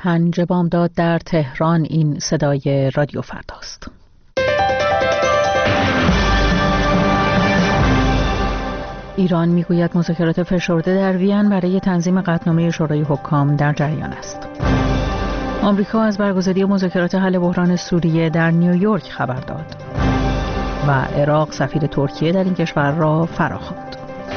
5 بامداد در تهران. این صدای رادیو فرداست. ایران میگوید مذاکرات فشرده در وین برای تنظیم قطعنامه شورای حکام در جریان است. آمریکا از برگزاری مذاکرات حل بحران سوریه در نیویورک خبر داد و عراق سفیر ترکیه در این کشور را فراخواند.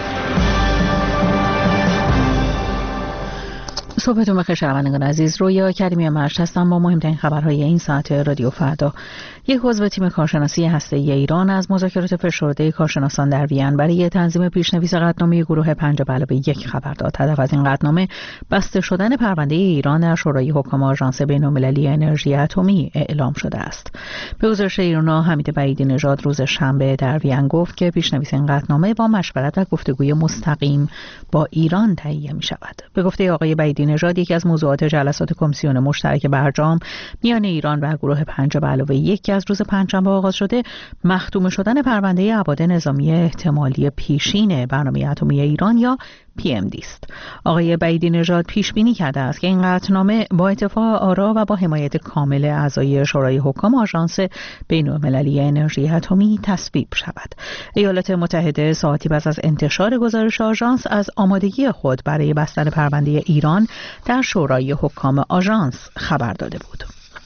صبحتون بخیر شنوندگان عزیز. رویا کریمی مشت هستم با مهمترین خبرهای این ساعت رادیو فردا. یک عضو تیم کارشناسی هسته‌ای ایران از مذاکرات فشرده کارشناسان در وین برای تنظیم پیشنویس قطعنامه گروه 5+1 خبر داد. هدف از این قطعنامه بسته شدن پرونده ایران در شورای حکام آژانس بین‌المللی انرژی اتمی اعلام شده است. به گزارش ایرنا حمید بعیدی نژاد روز شنبه در وین گفت که پیشنویس این قطعنامه با مشورت و گفتگوی مستقیم با ایران تهیه می‌شود. به گفته آقای بعیدی نژاد یکی از موضوعات جلسات کمیسیون مشترک برجام میان ایران و گروه 5+1 که از روز پنجشنبه آغاز شده مختوم شدن پرونده ابعاد نظامی احتمالی پیشین برنامه اتمی ایران یا PMD است. آقای بعیدی نژاد پیش بینی کرده است که این قطعنامه با اتفاق آرا و با حمایت کامل اعضای شورای حکام آژانس بین‌المللی انرژی اتمی تصویب شود. ایالات متحده ساعتی پس از انتشار گزارش آژانس از آمادگی خود برای بستن پرونده ایران در شورای حکام آژانس خبر داده بود.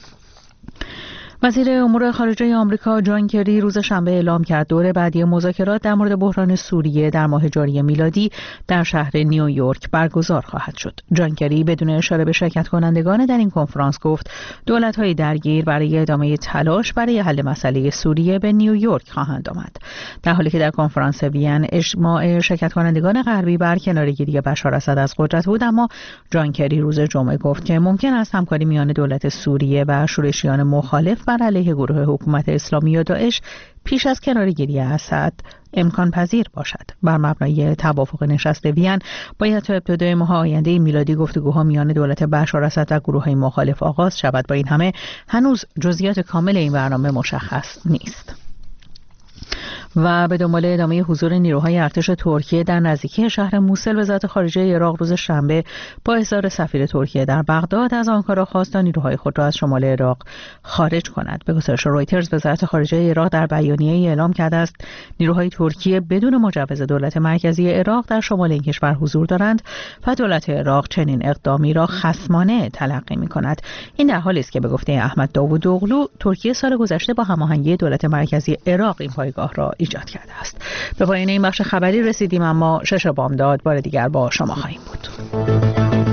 وزیر امور خارجه آمریکا جان کری روز شنبه اعلام کرد دور بعدی مذاکرات در مورد بحران سوریه در ماه جاری میلادی در شهر نیویورک برگزار خواهد شد. جان کری بدون اشاره به شرکت کنندگان در این کنفرانس گفت دولت‌های درگیر برای ادامه تلاش برای حل مسئله سوریه به نیویورک خواهند آمد. در حالی که در کنفرانس وین اجماع شرکت کنندگان غربی بر کناره‌گیری بشار اسد از قدرت بود، اما جان کری روز جمعه گفت که ممکن است همکاری میان دولت سوریه و شورشیان مخالف بر علیه گروه حکومت اسلامی و داعش پیش از کناره‌گیری اسد امکان پذیر باشد. بر مبنای توافق نشست وین باید تا ابتدای ماه آینده میلادی گفتگوها میان دولت بشار اسد و گروه‌های مخالف آغاز شود. با این همه هنوز جزئیات کامل این برنامه مشخص نیست. و به دنبال ادامه حضور نیروهای ارتش ترکیه در نزدیکی شهر موسل، وزارت خارجه عراق روز شنبه با احضار سفیر ترکیه در بغداد از آنکارا خواست تا نیروهای خود را از شمال عراق خارج کند. به گزارش رویترز وزارت خارجه عراق در بیانیه‌ای اعلام کرده است نیروهای ترکیه بدون مجوز دولت مرکزی عراق در شمال این کشور حضور دارند و دولت عراق چنین اقدامی را خصمانه تلقی می‌کند. این در حالی است که به گفته احمد داوودوغلو ترکیه سال گذشته با هماهنگی دولت مرکزی عراق این پایگاه را ایجاد کرده است. به پایان این بخش خبری رسیدیم، اما 6 بامداد بار دیگر با شما خواهیم بود.